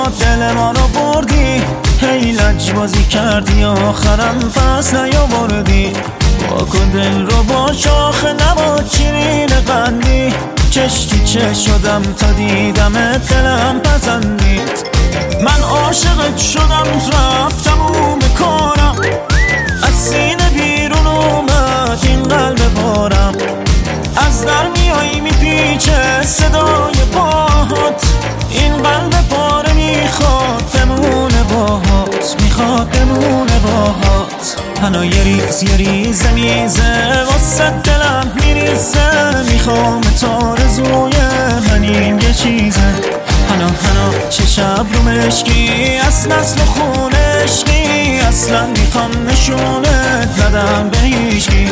دل ما رو بردی، هی لجبازی کردی آخرم پس نیاوردی. واکن دل رو با شاخه نباد شیرین قندی، کشتی چه شدم تا دیدمت دلم پسندید. من عاشقت شدم رفتم اون کارم، از سینه بیرون اومد این قلب بارم. از در میایی میپیچه صدای پاهات، این قلب پاره میخواد بمونه باهات، میخواد بمونه باهات. هنو یه ریز میزه واسه دلم میریزه، میخوام تارزوی من این یه چیزه. هنو چه شب رو مشکی از نسل خون عشقی، اصلا میخوام نشونت ندم به هیچکی.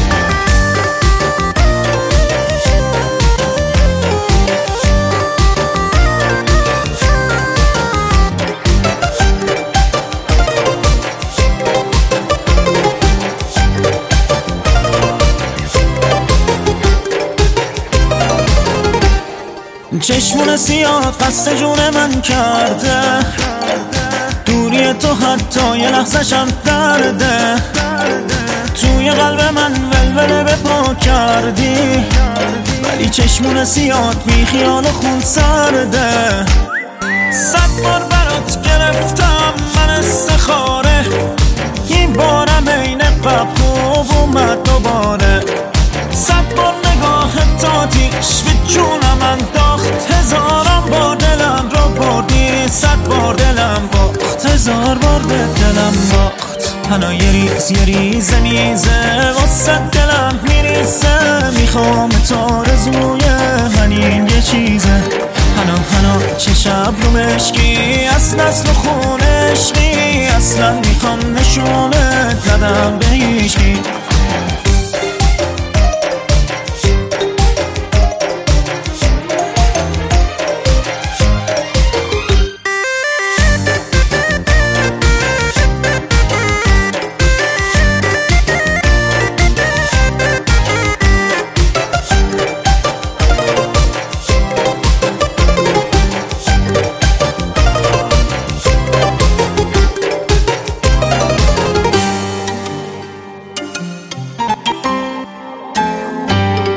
چشمون سیاه قصد جون من کرده، دوری تو حتی یه لحظه‌شم درده. توی قلب من ولوله به پا کردی، ولی چشمون سیاه بی خیال خون سرده. 100 بار برات گرفتم من استخاره، این بارم عین قبل خوب اومد دوباره. 100 بار نگاه تاتیش به جونم انداخت، هزاران بار دلم رو بردی، 100 بار دلم باخت، 1000 بار به دلم باخت. هنو یه ریز میزه واسه دلم میریزه، میخوام تارزوی من این یه چیزه. هنو چه شب رو مشکی از نسل خون عشقی، اصلا میخوام نشونت ندم به هیچکی.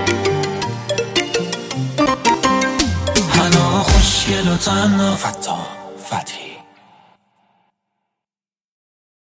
خوشگل و تنها فتا